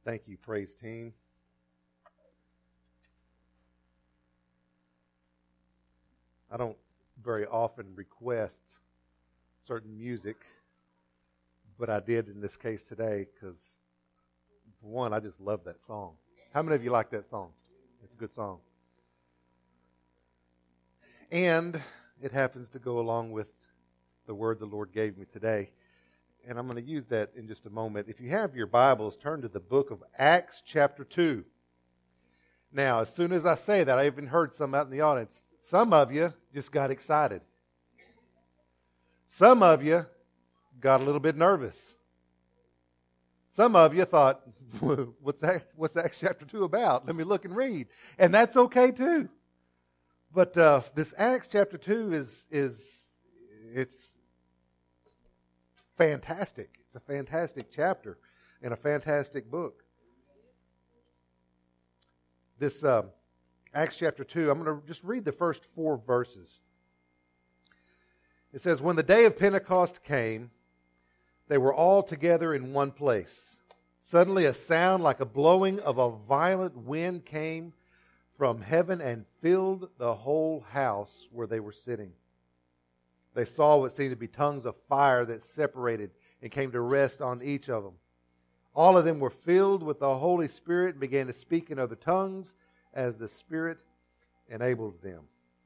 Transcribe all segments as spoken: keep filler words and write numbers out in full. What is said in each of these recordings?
Thank you, praise team. I don't very often request certain music, but I did in this case today because, for one, I just love that song. How many of you like that song? It's a good song. And it happens to go along with the word the Lord gave me today. And I'm going to use that in just a moment. If you have your Bibles, turn to the book of Acts chapter two. Now, as soon as I say that, I even heard some out in the audience. Some of you just got excited. Some of you got a little bit nervous. Some of you thought, what's that, what's Acts chapter two about? Let me look and read. And that's okay too. But uh, this Acts chapter two is, is it's fantastic. It's a fantastic chapter and a fantastic book. This uh, Acts chapter two, I'm going to just read the first four verses. It says, when the day of Pentecost came, they were all together in one place. Suddenly a sound like a blowing of a violent wind came from heaven and filled the whole house where they were sitting. They saw what seemed to be tongues of fire that separated and came to rest on each of them. All of them were filled with the Holy Spirit and began to speak in other tongues as the Spirit enabled them.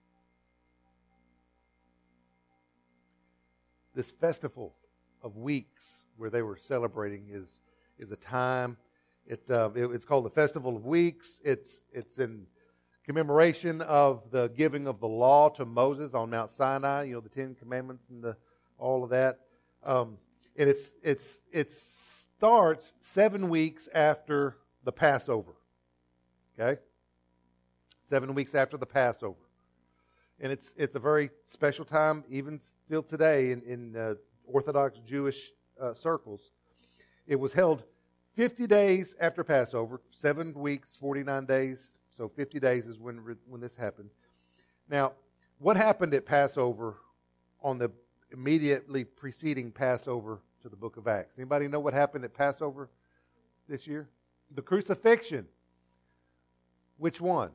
This festival of weeks where they were celebrating is, is a time. It, uh, it it's called the Festival of Weeks. It's it's in commemoration of the giving of the law to Moses on Mount Sinai, you know, the Ten Commandments and the all of that. Um, and it's it's it starts seven weeks after the Passover. Okay? Seven weeks after the Passover. And it's it's a very special time, even still today in, in uh, Orthodox Jewish uh, circles. It was held fifty days after Passover, seven weeks, forty-nine days. So fifty days is when when this happened. Now, what happened at Passover on the immediately preceding Passover to the book of Acts? Anybody know what happened at Passover this year? The crucifixion. Which one?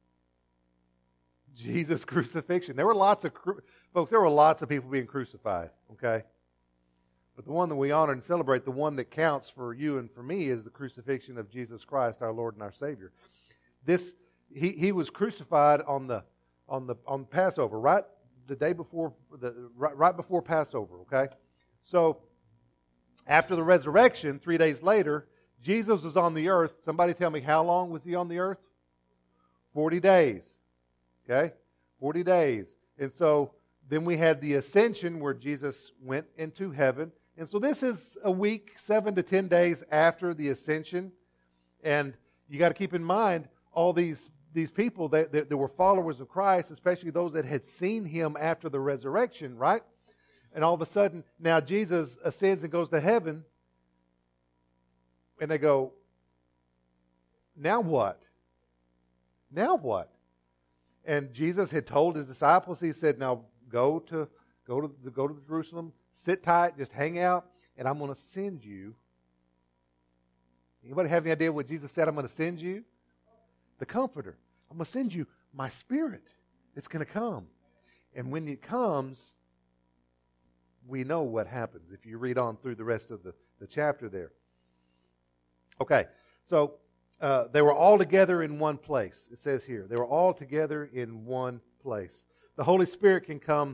Jesus' crucifixion. There were lots of, cru- folks, there were lots of people being crucified, okay? But the one that we honor and celebrate, the one that counts for you and for me, is the crucifixion of Jesus Christ, our Lord and our Savior. This he, he was crucified on the on the on Passover, right the day before the right, right before Passover, okay? So after the resurrection, three days later, Jesus was on the earth. Somebody tell me, how long was he on the earth? Forty days. Okay? Forty days. And so then we had the ascension where Jesus went into heaven. And so this is a week, seven to ten days after the ascension. And you got to keep in mind, all these, these people that, that, that were followers of Christ, especially those that had seen Him after the resurrection, right? And all of a sudden, now Jesus ascends and goes to heaven. And they go, now what? Now what? And Jesus had told His disciples, He said, now go to go to go to Jerusalem, sit tight, just hang out, and I'm going to send you. Anybody have any idea what Jesus said? I'm going to send you? The Comforter. I'm going to send you my Spirit. It's going to come. And when it comes, we know what happens if you read on through the rest of the, the chapter there. Okay, so uh, they were all together in one place. It says here, they were all together in one place. The Holy Spirit can come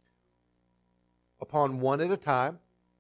upon one at a time.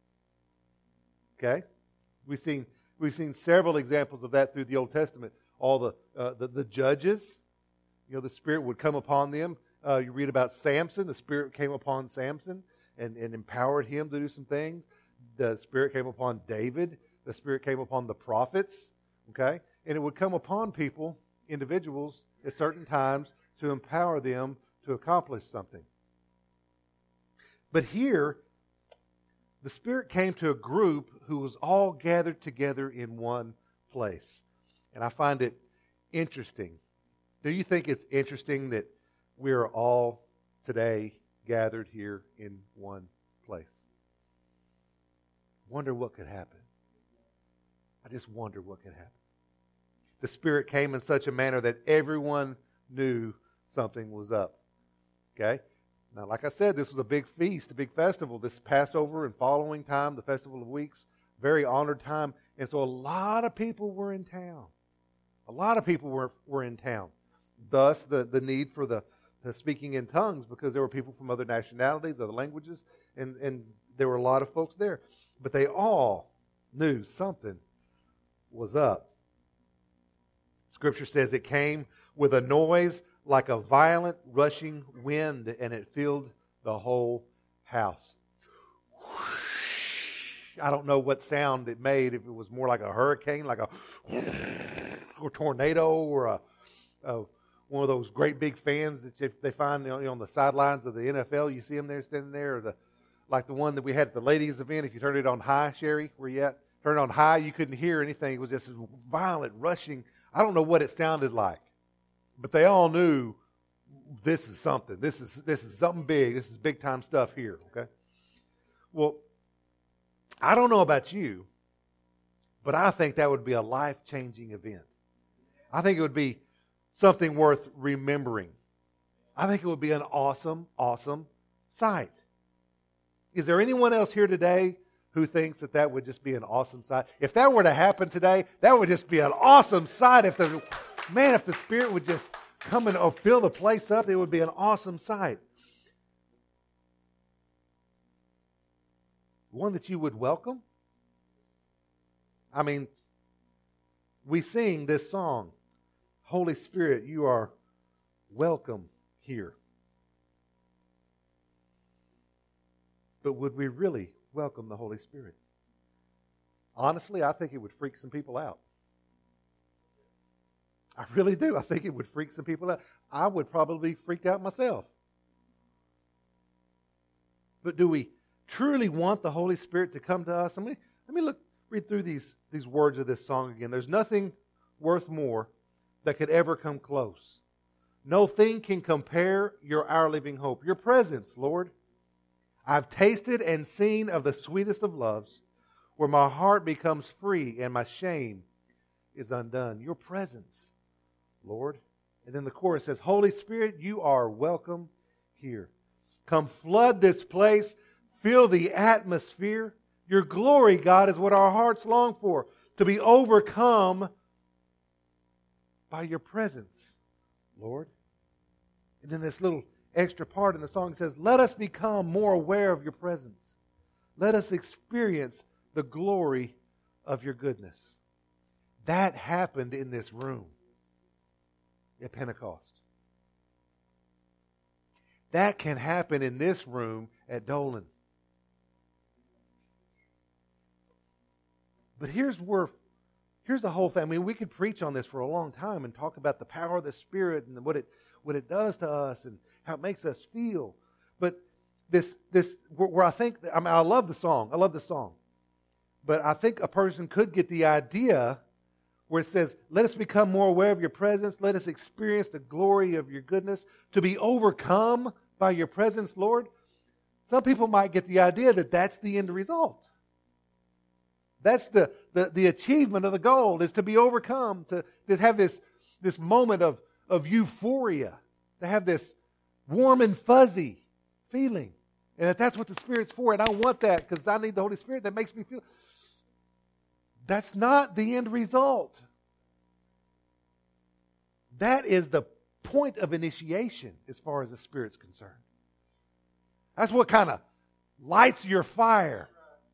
Okay, we've seen we've seen several examples of that through the Old Testament. All the uh, the, the judges, you know, the Spirit would come upon them. Uh, you read about Samson. The Spirit came upon Samson and, and empowered him to do some things. The Spirit came upon David. The Spirit came upon the prophets. Okay, and it would come upon people, individuals, at certain times to empower them to accomplish something. But here, the Spirit came to a group who was all gathered together in one place. And I find it interesting. Do you think it's interesting that we are all today gathered here in one place? Wonder what could happen. I just wondered what could happen. The Spirit came in such a manner that everyone knew something was up. Okay? Now, like I said, this was a big feast, a big festival. This Passover and following time, the Festival of Weeks, very honored time. And so a lot of people were in town. A lot of people were, were in town. Thus, the, the need for the, the speaking in tongues, because there were people from other nationalities, other languages, and, and there were a lot of folks there. But they all knew something was up. Scripture says it came with a noise like a violent rushing wind, and it filled the whole house. I don't know what sound it made, if it was more like a hurricane, like a or tornado, or a, a one of those great big fans that they find, you know, on the sidelines of the N F L. You see them there standing there, or the like the one that we had at the ladies' event. If you turned it on high, Sherry, where you at? Turn it on high, you couldn't hear anything. It was just violent, rushing. I don't know what it sounded like, but they all knew this is something. This is this is something big. This is big time stuff here. Okay. Well, I don't know about you, but I think that would be a life-changing event. I think it would be something worth remembering. I think it would be an awesome, awesome sight. Is there anyone else here today who thinks that that would just be an awesome sight? If that were to happen today, that would just be an awesome sight. If the man, if the Spirit would just come and or fill the place up, it would be an awesome sight. One that you would welcome. I mean, we sing this song, Holy Spirit, you are welcome here. But would we really welcome the Holy Spirit? Honestly, I think it would freak some people out. I really do. I think it would freak some people out. I would probably be freaked out myself. But do we truly want the Holy Spirit to come to us? Let me, let me look, read through these, these words of this song again. There's nothing worth more that could ever come close. No thing can compare your our living hope. Your presence, Lord. I've tasted and seen of the sweetest of loves, where my heart becomes free and my shame is undone. Your presence, Lord. And then the chorus says, Holy Spirit, you are welcome here. Come flood this place, fill the atmosphere. Your glory, God, is what our hearts long for, to be overcome by your presence, Lord. And then this little extra part in the song says, let us become more aware of your presence. Let us experience the glory of your goodness. That happened in this room at Pentecost. That can happen in this room at Dolan. But here's where, here's the whole thing. I mean, we could preach on this for a long time and talk about the power of the Spirit and what it what it does to us and how it makes us feel. But this this where, where I think, I mean, I love the song. I love the song. But I think a person could get the idea where it says, let us become more aware of your presence. Let us experience the glory of your goodness. To be overcome by your presence, Lord. Some people might get the idea that that's the end result. That's the, the, the achievement of the goal, is to be overcome, to, to have this, this moment of, of euphoria, to have this warm and fuzzy feeling. And that that's what the Spirit's for, and I want that because I need the Holy Spirit that makes me feel. That's not the end result. That is the point of initiation as far as the Spirit's concerned. That's what kind of lights your fire.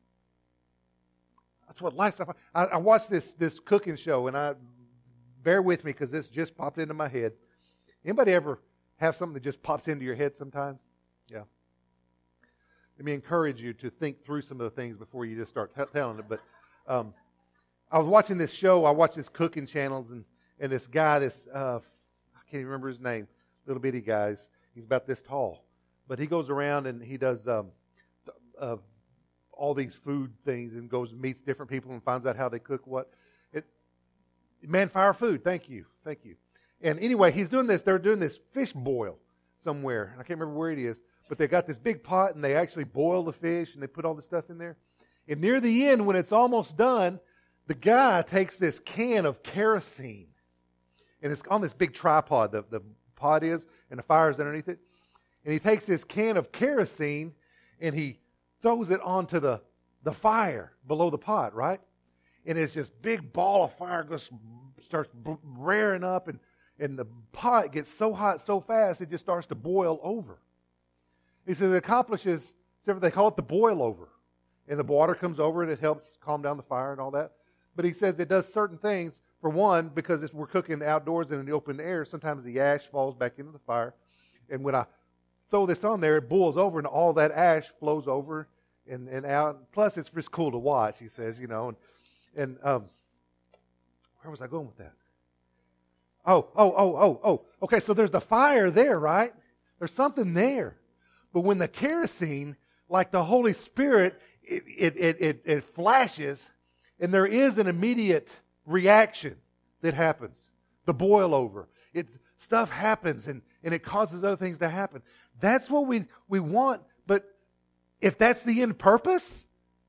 That's what lights my fire. I, I watched this, this cooking show, and I bear with me because this just popped into my head. Anybody ever have something that just pops into your head sometimes? Yeah. Let me encourage you to think through some of the things before you just start t- telling it. But um, I was watching this show. I watched this cooking channels, and, and this guy, this uh, I can't even remember his name, little bitty guys. He's about this tall, but he goes around and he does um, uh, all these food things and goes and meets different people and finds out how they cook what. It, Man Fire Food. Thank you, thank you. And anyway, he's doing this. They're doing this fish boil somewhere. I can't remember where it is, but they got this big pot and they actually boil the fish and they put all the stuff in there. And near the end, when it's almost done, the guy takes this can of kerosene, and it's on this big tripod, the, the pod is, and the fire's underneath it. And he takes this can of kerosene, and he throws it onto the, the fire below the pot, right? And it's this big ball of fire goes, starts rearing up, and, and the pot gets so hot so fast, it just starts to boil over. He says it accomplishes, they call it the boil over. And the water comes over, and it helps calm down the fire and all that. But he says it does certain things. For one, because it's, we're cooking outdoors and in the open air, sometimes the ash falls back into the fire. And when I throw this on there, it boils over, and all that ash flows over and, and out. Plus, it's just cool to watch, he says, you know. And, and um, where was I going with that? Oh, oh, oh, oh, oh. Okay, so there's the fire there, right? There's something there. But when the kerosene, like the Holy Spirit, it, it, it, it, it flashes, and there is an immediate reaction that happens. The boil over. It, stuff happens, and, and it causes other things to happen. That's what we, we want, but if that's the end purpose,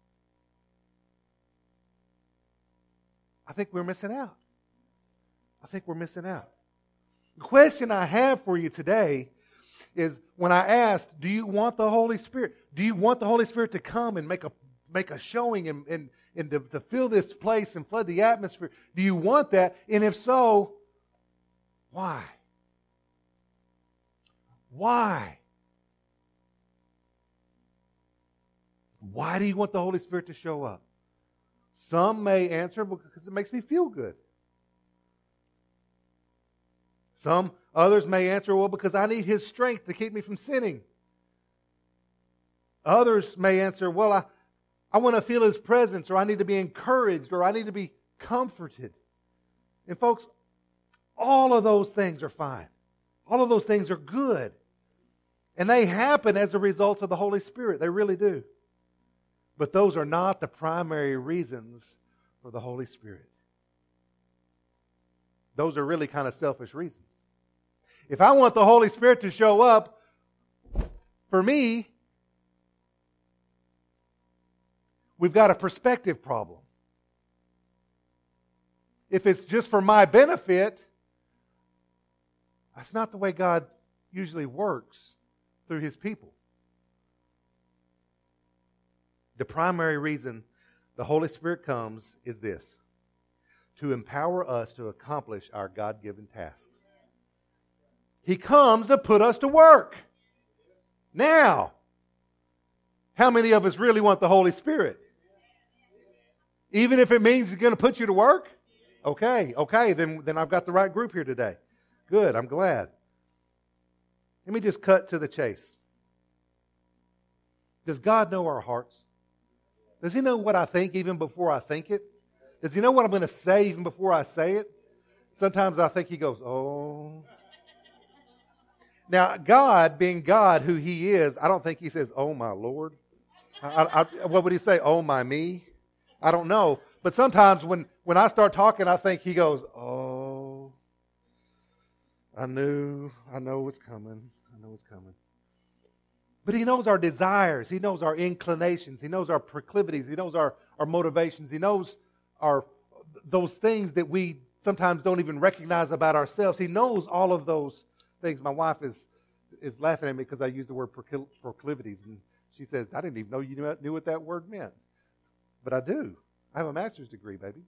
I think we're missing out. I think we're missing out. The question I have for you today is, when I asked, do you want the Holy Spirit? Do you want the Holy Spirit to come and make a make a showing and, and, and to, to fill this place and flood the atmosphere? Do you want that? And if so, why? Why? Why do you want the Holy Spirit to show up? Some may answer because it makes me feel good. Some others may answer, well, because I need His strength to keep me from sinning. Others may answer, well, I, I want to feel His presence, or I need to be encouraged, or I need to be comforted. And folks, all of those things are fine. All of those things are good. And they happen as a result of the Holy Spirit. They really do. But those are not the primary reasons for the Holy Spirit. Those are really kind of selfish reasons. If I want the Holy Spirit to show up, for me, we've got a perspective problem. If it's just for my benefit, that's not the way God usually works through His people. The primary reason the Holy Spirit comes is this: to empower us to accomplish our God-given tasks. He comes to put us to work. Now, how many of us really want the Holy Spirit? Even if it means He's going to put you to work? Okay, okay, then, then I've got the right group here today. Good, I'm glad. Let me just cut to the chase. Does God know our hearts? Does He know what I think even before I think it? Does He know what I'm going to say even before I say it? Sometimes I think He goes, oh. Now, God, being God who He is, I don't think He says, oh my Lord. I, I, what would He say? Oh my me? I don't know. But sometimes when, when I start talking, I think He goes, oh, I knew, I know what's coming. I know what's coming. But He knows our desires. He knows our inclinations. He knows our proclivities. He knows our, our motivations. He knows our those things that we sometimes don't even recognize about ourselves. He knows all of those things. My wife is is laughing at me because I use the word proclivities. And she says, I didn't even know you knew, knew what that word meant. But I do. I have a master's degree, baby.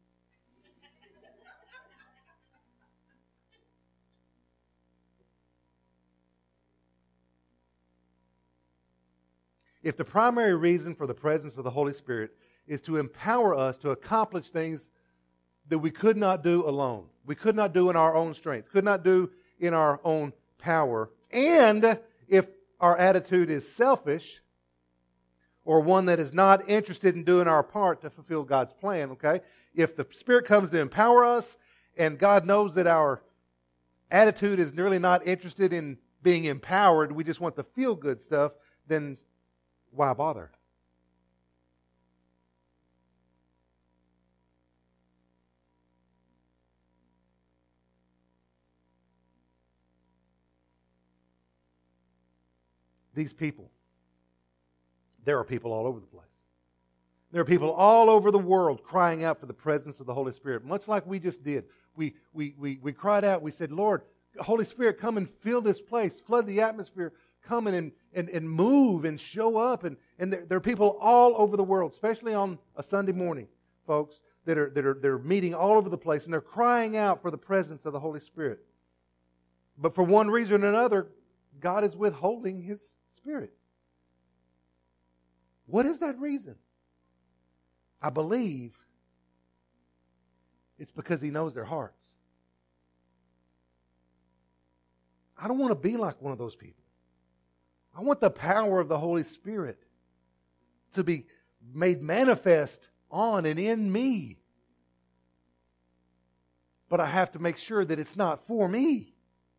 If the primary reason for the presence of the Holy Spirit is to empower us to accomplish things that we could not do alone, we could not do in our own strength, could not do in our own power, and if our attitude is selfish or one that is not interested in doing our part to fulfill God's plan, okay? If the Spirit comes to empower us and God knows that our attitude is really not interested in being empowered, we just want the feel-good stuff, then why bother? These people, there are people all over the place. There are people all over the world crying out for the presence of the Holy Spirit, much like we just did. We, we, we, we cried out, we said, Lord, Holy Spirit, come and fill this place, flood the atmosphere, come in and, and, and move and show up. And, and there, there are people all over the world, especially on a Sunday morning, folks, that are, that are they're meeting all over the place, and they're crying out for the presence of the Holy Spirit. But for one reason or another, God is withholding His Spirit. What is that reason? I believe it's because He knows their hearts. I don't want to be like one of those people. I want the power of the Holy Spirit to be made manifest on and in me. But I have to make sure that it's not for me.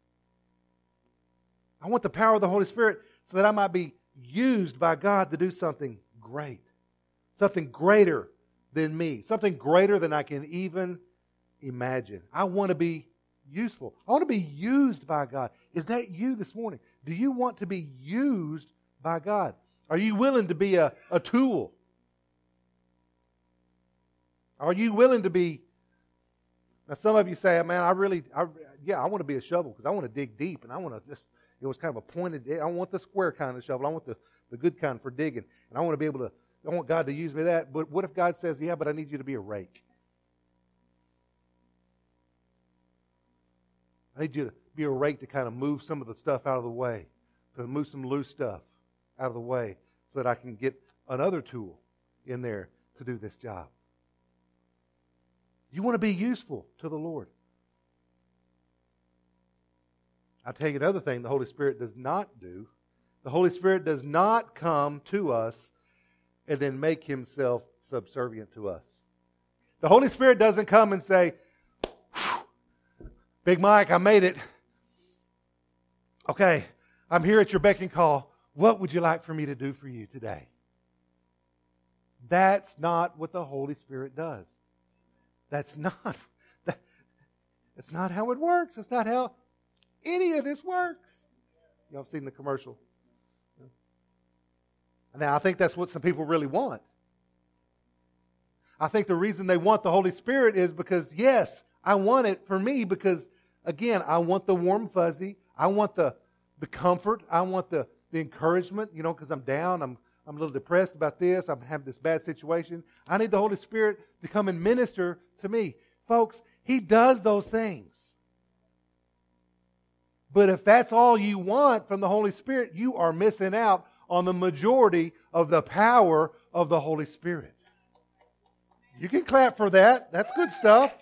I want the power of the Holy Spirit so that I might be used by God to do something great. Something greater than me. Something greater than I can even imagine. I want to be useful. I want to be used by God. Is that you this morning? Do you want to be used by God? Are you willing to be a, a tool? Are you willing to be... Now some of you say, man, I really, I, yeah, I want to be a shovel because I want to dig deep and I want to just, it was kind of a pointed, I want the square kind of shovel. I want the, the good kind for digging. And I want to be able to, I want God to use me that. But what if God says, yeah, but I need you to be a rake? I need you to be a rake to kind of move some of the stuff out of the way, to move some loose stuff out of the way so that I can get another tool in there to do this job. You want to be useful to the Lord. I'll tell you another thing the Holy Spirit does not do. The Holy Spirit does not come to us and then make Himself subservient to us. The Holy Spirit doesn't come and say, Big Mike, I made it. Okay, I'm here at your beck and call. What would you like for me to do for you today? That's not what the Holy Spirit does. That's not, that, that's not how it works. That's not how any of this works. Y'all have seen the commercial. Now, I think that's what some people really want. I think the reason they want the Holy Spirit is because, yes, I want it for me because, again, I want the warm fuzzy. I want the, the comfort. I want the, the encouragement, you know, because I'm down. I'm I'm a little depressed about this. I'm having this bad situation. I need the Holy Spirit to come and minister to me. Folks, He does those things. But if that's all you want from the Holy Spirit, you are missing out on the majority of the power of the Holy Spirit. You can clap for that. That's good stuff.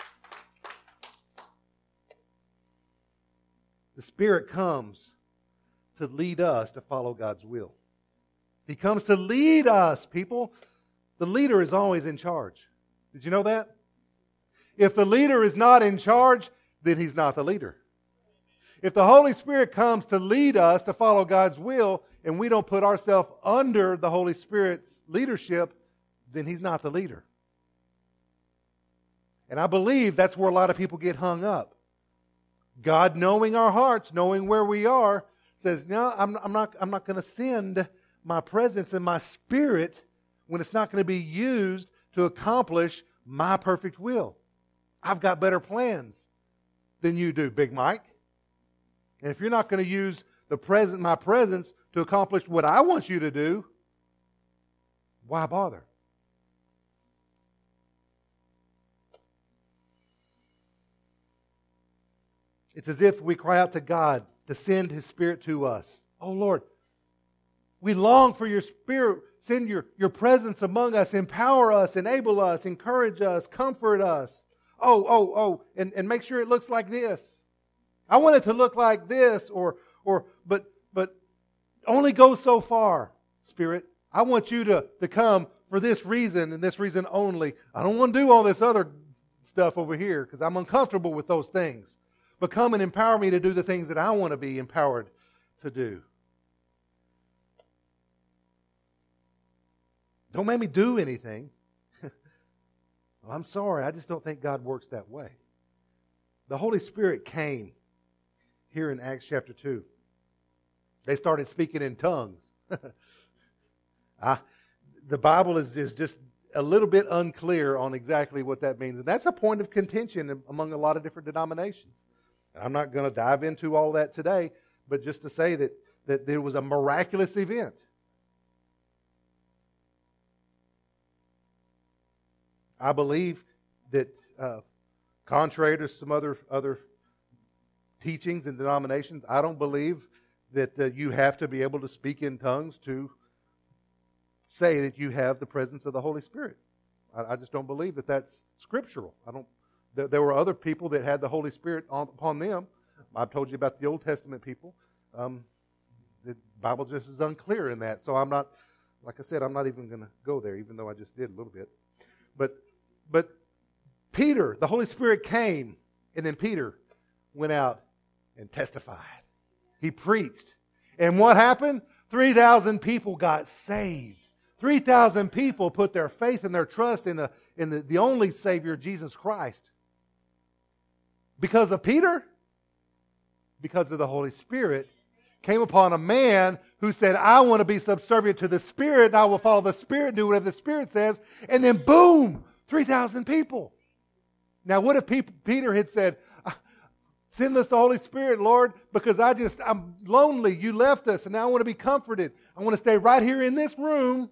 The Spirit comes to lead us to follow God's will. He comes to lead us, people. The leader is always in charge. Did you know that? If the leader is not in charge, then he's not the leader. If the Holy Spirit comes to lead us to follow God's will, and we don't put ourselves under the Holy Spirit's leadership, then He's not the leader. And I believe that's where a lot of people get hung up. God, knowing our hearts, knowing where we are, says, no, I'm, I'm not, I'm not going to send my presence and my Spirit when it's not going to be used to accomplish my perfect will. I've got better plans than you do, Big Mike. And if you're not going to use the present, my presence to accomplish what I want you to do, why bother? It's as if we cry out to God to send His Spirit to us. Oh Lord, we long for your Spirit. Send your, your presence among us. Empower us, enable us, encourage us, comfort us. Oh, oh, oh, and, and make sure it looks like this. I want it to look like this, or or but but only go so far, Spirit. I want you to, to come for this reason and this reason only. I don't want to do all this other stuff over here because I'm uncomfortable with those things. But come and empower me to do the things that I want to be empowered to do. Don't make me do anything. Well, I'm sorry, I just don't think God works that way. The Holy Spirit came here in Acts chapter two. They started speaking in tongues. I, the Bible is, is just a little bit unclear on exactly what that means. And that's a point of contention among a lot of different denominations. And I'm not going to dive into all that today, but just to say that, that there was a miraculous event. I believe that, uh, contrary to some other other teachings and denominations, I don't believe that uh, you have to be able to speak in tongues to say that you have the presence of the Holy Spirit. I, I just don't believe that that's scriptural. I don't. There, there were other people that had the Holy Spirit on, upon them. I've told you about the Old Testament people. Um, the Bible just is unclear in that. So I'm not, like I said, I'm not even going to go there, even though I just did a little bit. But But Peter, the Holy Spirit came, and then Peter went out and testified. He preached. And what happened? three thousand people got saved. three thousand people put their faith and their trust in, the, in the, the only Savior, Jesus Christ. Because of Peter? Because of the Holy Spirit came upon a man who said, I want to be subservient to the Spirit, and I will follow the Spirit, do whatever the Spirit says. And then boom! three thousand people. Now, what if Peter had said, send us the Holy Spirit, Lord, because I just, I'm lonely. You left us, and now I want to be comforted. I want to stay right here in this room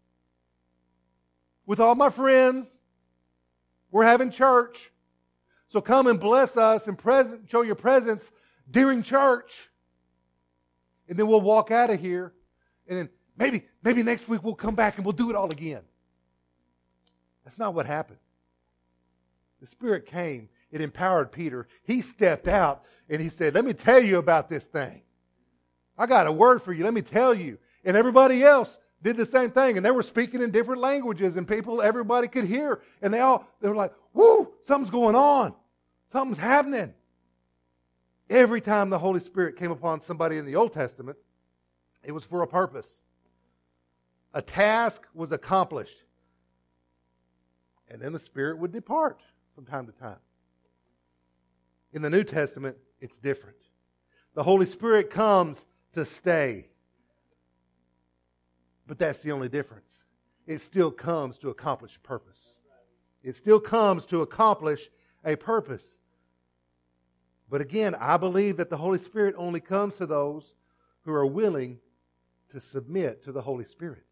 with all my friends. We're having church. So come and bless us and present, show your presence during church. And then we'll walk out of here. And then maybe, maybe next week we'll come back and we'll do it all again. That's not what happened. The Spirit came. It empowered Peter. He stepped out and he said, let me tell you about this thing. I got a word for you. Let me tell you. And everybody else did the same thing. And they were speaking in different languages and people, everybody could hear. And they all, they were like, whoo, something's going on. Something's happening. Every time the Holy Spirit came upon somebody in the Old Testament, it was for a purpose. A task was accomplished. And then the Spirit would depart from time to time. In the New Testament, it's different. The Holy Spirit comes to stay. But that's the only difference. It still comes to accomplish a purpose. It still comes to accomplish a purpose. But again, I believe that the Holy Spirit only comes to those who are willing to submit to the Holy Spirit.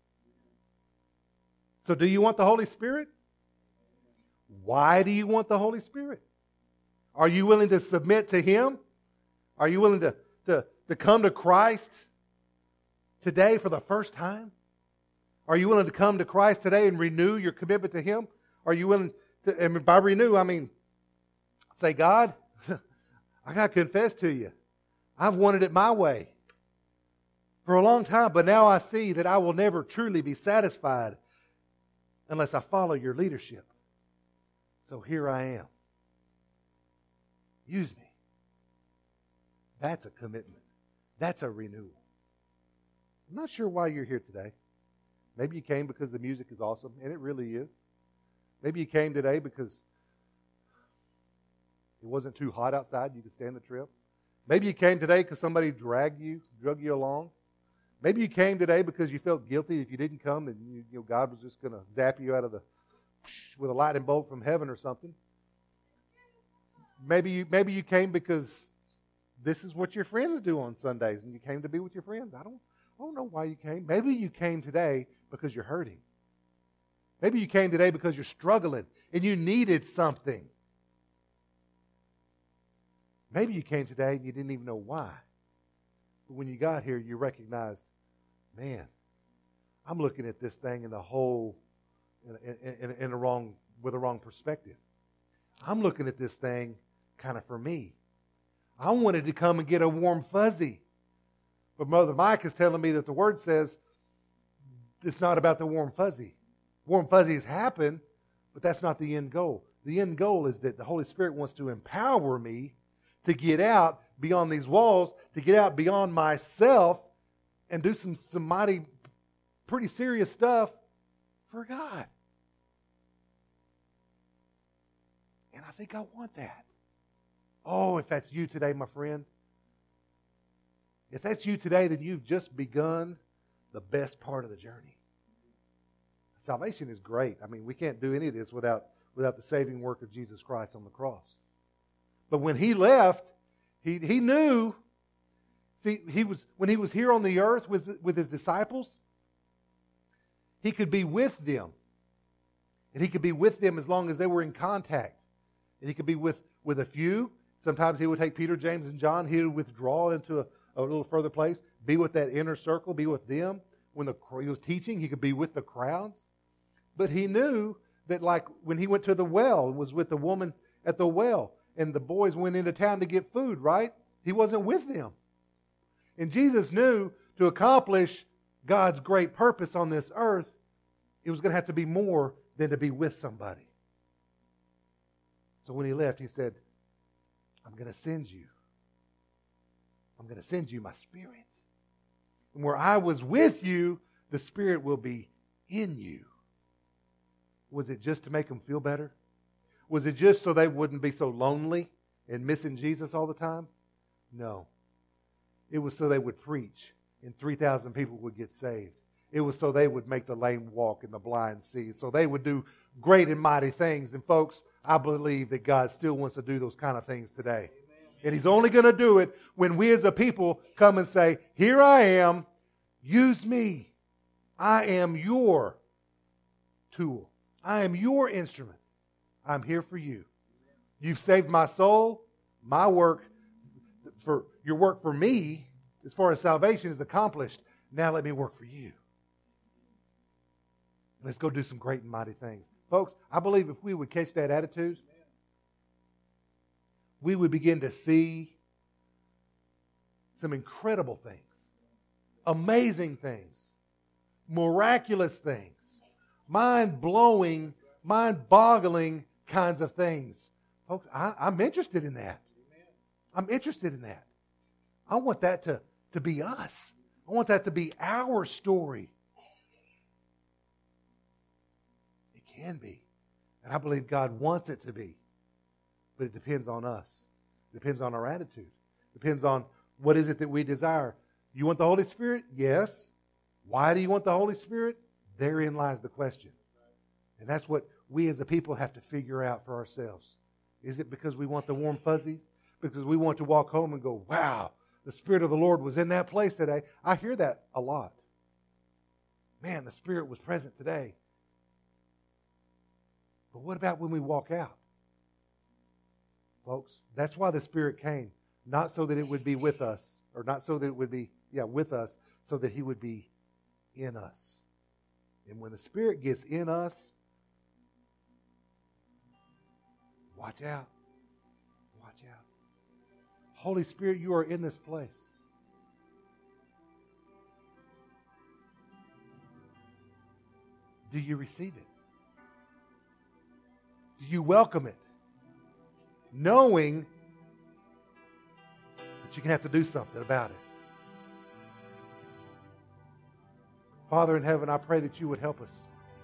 So do you want the Holy Spirit? Why do you want the Holy Spirit? Are you willing to submit to Him? Are you willing to, to, to come to Christ today for the first time? Are you willing to come to Christ today and renew your commitment to Him? Are you willing to, and by renew, I mean, say, God, I got to confess to you, I've wanted it my way for a long time, but now I see that I will never truly be satisfied unless I follow your leadership. So here I am. Use me. That's a commitment. That's a renewal. I'm not sure why you're here today. Maybe you came because the music is awesome, and it really is. Maybe you came today because it wasn't too hot outside, you could stand the trip. Maybe you came today because somebody dragged you, drug you along. Maybe you came today because you felt guilty if you didn't come, and you, you know, God was just going to zap you out of the with a lightning bolt from heaven or something. Maybe you maybe you came because this is what your friends do on Sundays, and you came to be with your friends. I don't I don't know why you came. Maybe you came today because you're hurting. Maybe you came today because you're struggling and you needed something. Maybe you came today and you didn't even know why. But when you got here, you recognized, man, I'm looking at this thing in the whole, in, in, in, in a wrong, with a wrong perspective. I'm looking at this thing kind of for me. I wanted to come and get a warm fuzzy. But Mother Mike is telling me that the Word says it's not about the warm fuzzy. Warm fuzzies happen, but that's not the end goal. The end goal is that the Holy Spirit wants to empower me to get out beyond these walls, to get out beyond myself and do some, some mighty, pretty serious stuff for God. And I think I want that. Oh, if that's you today, my friend. If that's you today, then you've just begun the best part of the journey. salvation is great. I mean, we can't do any of this without, without the saving work of Jesus Christ on the cross. But when he left, he, he knew, see, he was when he was here on the earth with, with his disciples, he could be with them. And he could be with them as long as they were in contact. And he could be with, with a few. Sometimes he would take Peter, James, and John. He would withdraw into a, a little further place, be with that inner circle, be with them. When the, he was teaching, he could be with the crowds. But he knew that, like when he went to the well, was with the woman at the well, and the boys went into town to get food, right? He wasn't with them. And Jesus knew to accomplish God's great purpose on this earth, it was going to have to be more than to be with somebody. So when he left, he said, I'm going to send you. I'm going to send you my Spirit. And where I was with you, the Spirit will be in you. Was it just to make them feel better? Was it just so they wouldn't be so lonely and missing Jesus all the time? No. It was so they would preach and three thousand people would get saved. It was so they would make the lame walk and the blind see. So they would do great and mighty things. And folks, I believe that God still wants to do those kind of things today. And He's only going to do it when we as a people come and say, here I am, use me. I am your tool. I am your instrument. I'm here for you. You've saved my soul. My work, for your work for me, as far as salvation is accomplished. Now let me work for you. Let's go do some great and mighty things. Folks, I believe if we would catch that attitude, we would begin to see some incredible things, amazing things, miraculous things, mind-blowing, mind-boggling kinds of things. Folks, I, I'm interested in that. I'm interested in that. I want that to, to be us. I want that to be our story. It can be. And I believe God wants it to be. But it depends on us. It depends on our attitude. It depends on what is it that we desire. You want the Holy Spirit? Yes. Why do you want the Holy Spirit? Therein lies the question. And that's what we as a people have to figure out for ourselves. Is it because we want the warm fuzzies? Because we want to walk home and go, wow, the Spirit of the Lord was in that place today. I hear that a lot. Man, the Spirit was present today. But what about when we walk out? Folks, that's why the Spirit came. Not so that it would be with us, or not so that it would be, yeah, with us, so that He would be in us. And when the Spirit gets in us, watch out. Watch out. Holy Spirit, you are in this place. Do you receive it? Do you welcome it? Knowing that you're going to have to do something about it. Father in heaven, I pray that you would help us.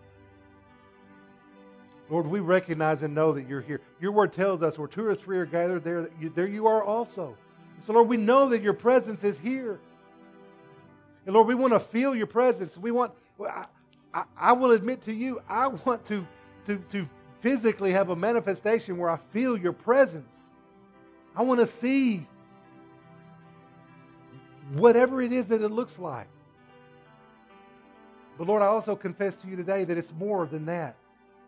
Lord, we recognize and know that you're here. Your word tells us where two or three are gathered, there you, there you are also. So, Lord, we know that your presence is here. And, Lord, we want to feel your presence. We want, I, I, I will admit to you, I want to, to, to physically have a manifestation where I feel your presence. I want to see whatever it is that it looks like. But, Lord, I also confess to you today that it's more than that.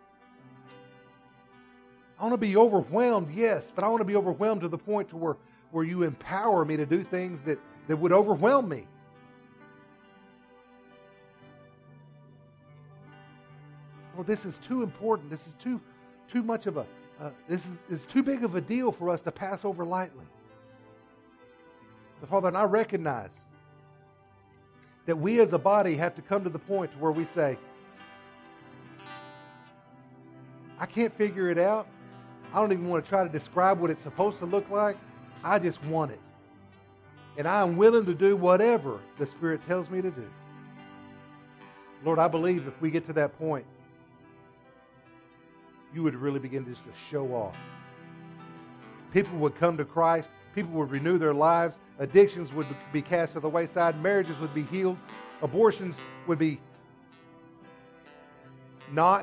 I want to be overwhelmed, yes, but I want to be overwhelmed to the point to where, where you empower me to do things that, that would overwhelm me. Well, this is too important. This is too, too much of a, uh, this is, is too big of a deal for us to pass over lightly. So, Father, and I recognize that we as a body have to come to the point where we say, I can't figure it out. I don't even want to try to describe what it's supposed to look like. I just want it. And I am willing to do whatever the Spirit tells me to do. Lord, I believe if we get to that point, you would really begin just to show off. People would come to Christ. People would renew their lives. Addictions would be cast to the wayside. Marriages would be healed. Abortions would be not.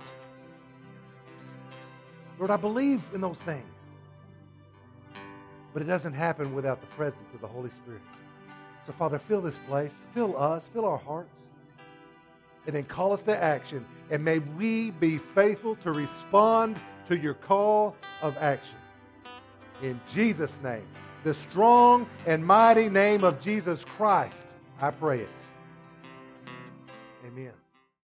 Lord, I believe in those things. But it doesn't happen without the presence of the Holy Spirit. So, Father, fill this place, fill us, fill our hearts, and then call us to action. And may we be faithful to respond to your call of action. In Jesus' name, the strong and mighty name of Jesus Christ, I pray it. Amen.